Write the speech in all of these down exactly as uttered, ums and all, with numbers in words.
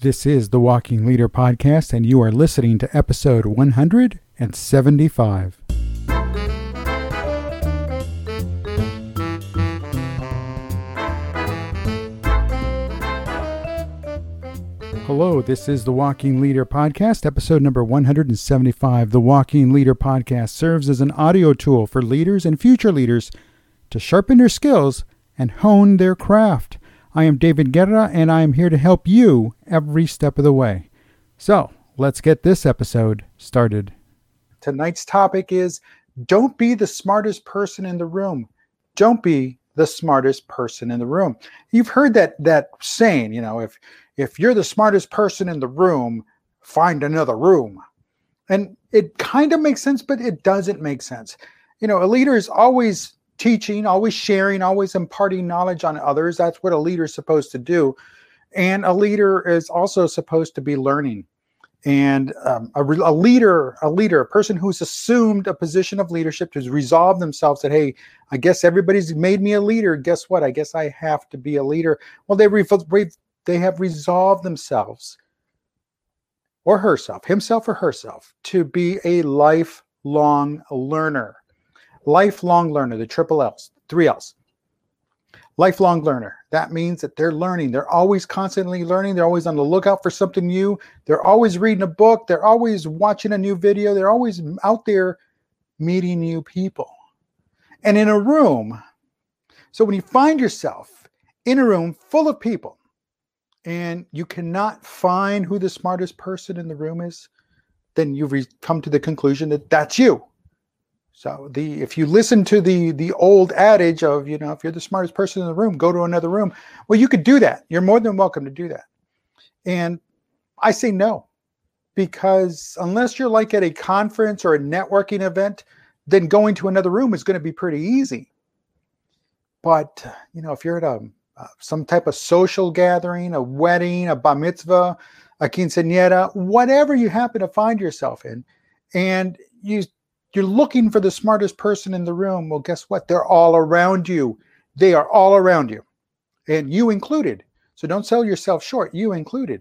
This is the Walking Leader Podcast, and you are listening to episode one hundred seventy-five. Hello, this is the Walking Leader Podcast, episode number one hundred seventy-five. The Walking Leader Podcast serves as an audio tool for leaders and future leaders to sharpen their skills and hone their craft. I am David Guerra, and I am here to help you every step of the way. So, let's get this episode started. Tonight's topic is, don't be the smartest person in the room. Don't be the smartest person in the room. You've heard that that saying, you know, if if you're the smartest person in the room, find another room. And it kind of makes sense, but it doesn't make sense. You know, a leader is always teaching, always sharing, always imparting knowledge on others. That's what a leader is supposed to do. And a leader is also supposed to be learning. And um, a, a leader, a leader, a person who's assumed a position of leadership, who's resolved themselves that, hey, I guess everybody's made me a leader. Guess what? I guess I have to be a leader. Well, they re- they have resolved themselves, or herself, himself or herself, to be a lifelong learner. Lifelong learner, the triple L's, three L's. Lifelong learner. That means that they're learning. They're always constantly learning. They're always on the lookout for something new. They're always reading a book. They're always watching a new video. They're always out there meeting new people. And in a room, so when you find yourself in a room full of people and you cannot find who the smartest person in the room is, then you've re- come to the conclusion that that's you. So the if you listen to the the old adage of, you know, if you're the smartest person in the room, go to another room. Well, you could do that. You're more than welcome to do that. And I say no, because unless you're like at a conference or a networking event, then going to another room is going to be pretty easy. But, you know, if you're at a uh, some type of social gathering, a wedding, a bar mitzvah, a quinceañera, whatever you happen to find yourself in, and you You're looking for the smartest person in the room. Well, guess what? They're all around you. They are all around you, and you included. So don't sell yourself short, you included.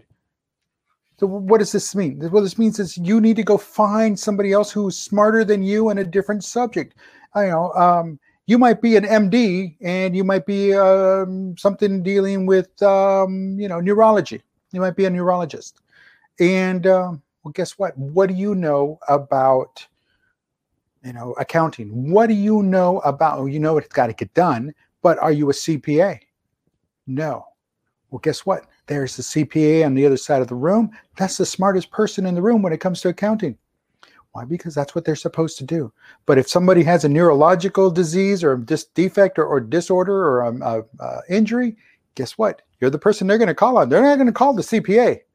So what does this mean? What this means is you need to go find somebody else who's smarter than you in a different subject. I know um, you might be an M D, and you might be um, something dealing with um, you know neurology. You might be a neurologist, and um, well, guess what? What do you know about You know, accounting? What do you know about, oh, you know it's got to get done, but are you a C P A? No. Well, guess what? There's the C P A on the other side of the room. That's the smartest person in the room when it comes to accounting. Why? Because that's what they're supposed to do. But if somebody has a neurological disease or dis- defect or, or disorder or a, a, a injury, guess what? You're the person they're going to call on. They're not going to call the C P A.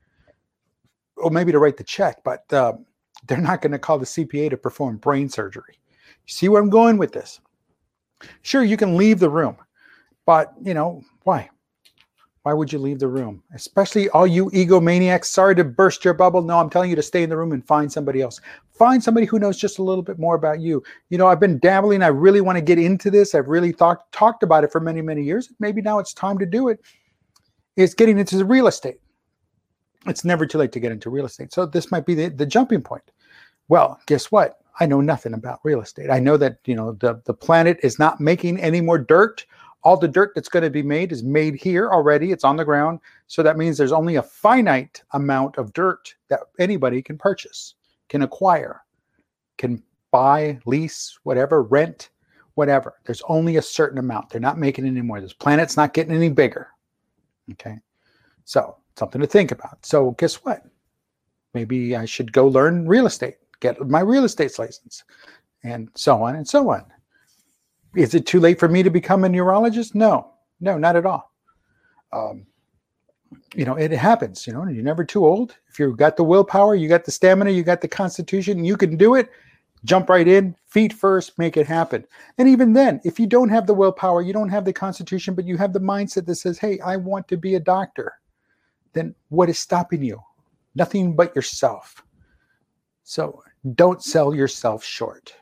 Or maybe to write the check, but um, they're not going to call the C P A to perform brain surgery. You see where I'm going with this? Sure, you can leave the room, but, you know, why? Why would you leave the room? Especially all you egomaniacs. Sorry to burst your bubble. No, I'm telling you to stay in the room and find somebody else. Find somebody who knows just a little bit more about you. You know, I've been dabbling. I really want to get into this. I've really thought, talked about it for many, many years. Maybe now it's time to do it. It's getting into the real estate. It's never too late to get into real estate. So this might be the, the jumping point. Well, guess what? I know nothing about real estate. I know that, you know, the, the planet is not making any more dirt. All the dirt that's going to be made is made here already. It's on the ground. So that means there's only a finite amount of dirt that anybody can purchase, can acquire, can buy, lease, whatever, rent, whatever. There's only a certain amount. They're not making any more. This planet's not getting any bigger. Okay. So something to think about. So guess what? Maybe I should go learn real estate, get my real estate license, and so on and so on. Is it too late for me to become a neurologist? No, no, not at all. Um, you know, it happens, you know, you're never too old. If you've got the willpower, you got the stamina, you got the constitution, you can do it. Jump right in, feet first, make it happen. And even then, if you don't have the willpower, you don't have the constitution, but you have the mindset that says, hey, I want to be a doctor, then what is stopping you? Nothing but yourself. So don't sell yourself short.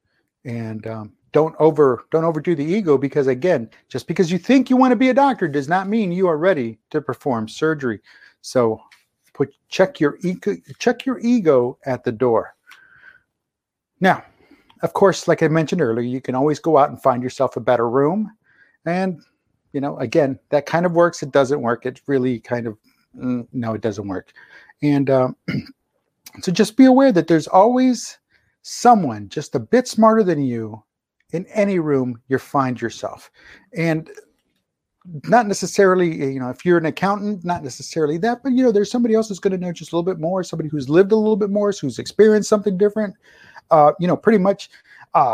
And um, don't over don't overdo the ego, because again, just because you think you want to be a doctor does not mean you are ready to perform surgery. So Put check your ego, check your ego at the door. Now, of course, like I mentioned earlier, you can always go out and find yourself a better room. And, you know, again, that kind of works. It doesn't work. It really kind of, mm, no, it doesn't work. And um, so just be aware that there's always someone just a bit smarter than you in any room you find yourself. And not necessarily, you know, if you're an accountant, not necessarily that, but, you know, there's somebody else who's going to know just a little bit more, somebody who's lived a little bit more, who's experienced something different. Uh, you know, pretty much uh,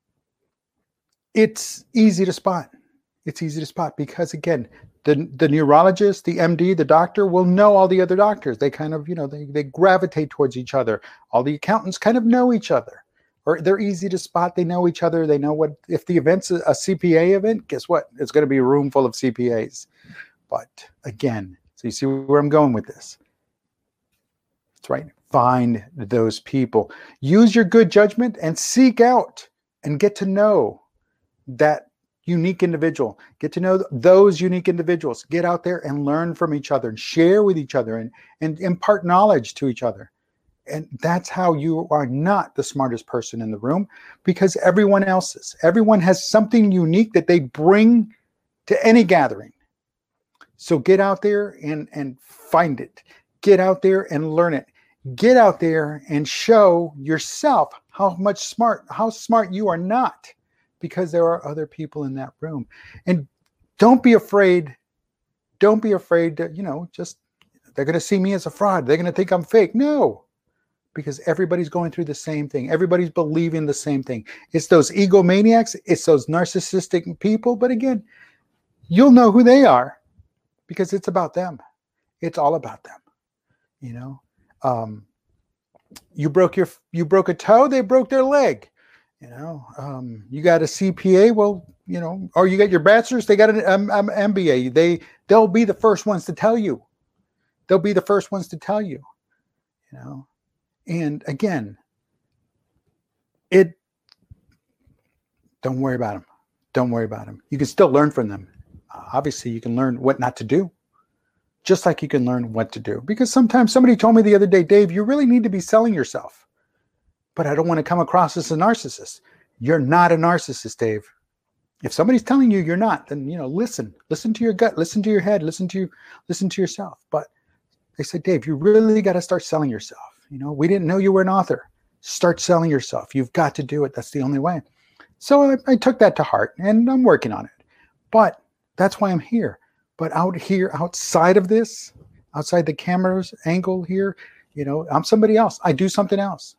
it's easy to spot. It's easy to spot because, again, the, the neurologist, the M D, the doctor will know all the other doctors. They kind of, you know, they, they gravitate towards each other. All the accountants kind of know each other, or they're easy to spot. They know each other. They know what, if the event's a, a C P A event, guess what? It's going to be a room full of C P As. But again, so you see where I'm going with this. That's right. Find those people. Use your good judgment and seek out and get to know that unique individual. Get to know those unique individuals. Get out there and learn from each other and share with each other and, and impart knowledge to each other. And that's how you are not the smartest person in the room, because everyone else is. Everyone has something unique that they bring to any gathering. So get out there and, and find it. Get out there and learn it. Get out there and show yourself how much smart, how smart you are not, because there are other people in that room. And don't be afraid. Don't be afraid to, you know, just, they're going to see me as a fraud. They're going to think I'm fake. No, because everybody's going through the same thing. Everybody's believing the same thing. It's those egomaniacs. It's those narcissistic people. But again, you'll know who they are because it's about them. It's all about them, you know. Um, you broke your, you broke a toe, they broke their leg, you know, um, you got a C P A, well, you know, or you got your bachelor's, they got an um, um, M B A. They, they'll be the first ones to tell you, they'll be the first ones to tell you, you know, and again, it, don't worry about them. Don't worry about them. You can still learn from them. Uh, obviously you can learn what not to do. Just like you can learn what to do. Because sometimes somebody told me the other day, Dave, you really need to be selling yourself. But I don't want to come across as a narcissist. You're not a narcissist, Dave. If somebody's telling you you're not, then, you know, listen. Listen to your gut. Listen to your head. Listen to, listen to yourself. But they said, Dave, you really got to start selling yourself. You know, we didn't know you were an author. Start selling yourself. You've got to do it. That's the only way. So I, I took that to heart and I'm working on it. But that's why I'm here. But out here, outside of this, outside the camera's angle here, you know, I'm somebody else. I do something else.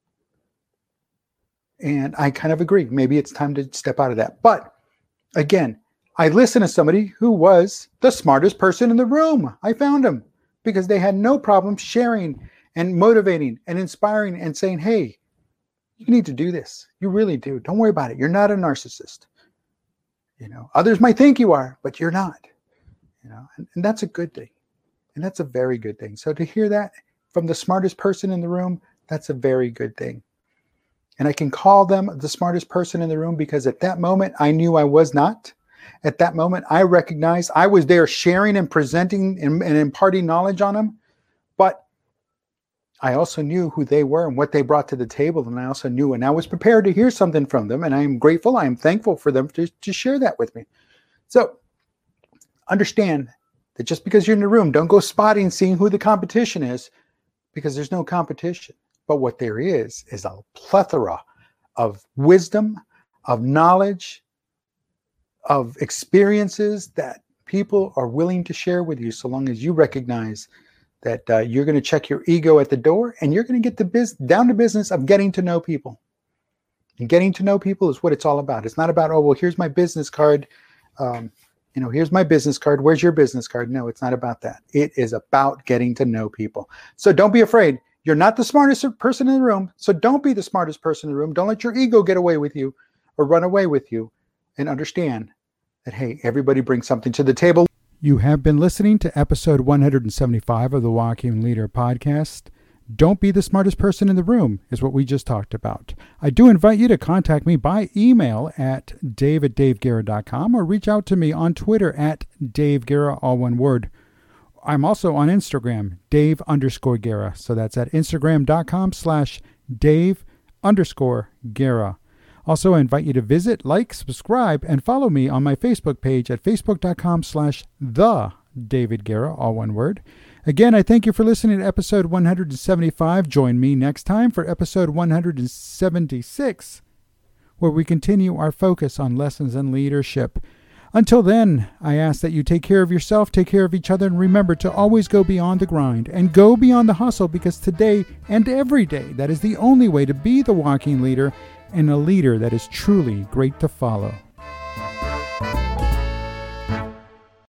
And I kind of agree. Maybe it's time to step out of that. But again, I listened to somebody who was the smartest person in the room. I found him because they had no problem sharing and motivating and inspiring and saying, hey, you need to do this. You really do. Don't worry about it. You're not a narcissist. You know, others might think you are, but you're not. You know, and, and that's a good thing. And that's a very good thing. So to hear that from the smartest person in the room, that's a very good thing. And I can call them the smartest person in the room because at that moment, I knew I was not. At that moment, I recognized I was there sharing and presenting and, and imparting knowledge on them. But I also knew who they were and what they brought to the table. And I also knew, and I was prepared to hear something from them. And I am grateful. I am thankful for them to, to share that with me. So understand that just because you're in the room, don't go spotting, seeing who the competition is, because there's no competition. But what there is, is a plethora of wisdom, of knowledge, of experiences that people are willing to share with you, so long as you recognize that uh, you're going to check your ego at the door and you're going to get the biz- down to business of getting to know people. And getting to know people is what it's all about. It's not about, oh, well, here's my business card. Um, You know, here's my business card. Where's your business card? No, it's not about that. It is about getting to know people. So don't be afraid. You're not the smartest person in the room. So don't be the smartest person in the room. Don't let your ego get away with you or run away with you. And understand that, hey, everybody brings something to the table. You have been listening to episode one hundred seventy-five of the Walking Leader podcast. Don't be the smartest person in the room is what we just talked about. I do invite you to contact me by email at dave at dave guerra dot com or reach out to me on Twitter at Dave Guerra, all one word. I'm also on Instagram, Dave underscore Guerra. So that's at Instagram.com slash Dave underscore Guerra. Also, I invite you to visit, like, subscribe, and follow me on my Facebook page at Facebook.com slash The David Guerra, all one word. Again, I thank you for listening to episode one hundred seventy-five. Join me next time for episode one hundred seventy-six, where we continue our focus on lessons in leadership. Until then, I ask that you take care of yourself, take care of each other, and remember to always go beyond the grind and go beyond the hustle, because today and every day, that is the only way to be the walking leader and a leader that is truly great to follow.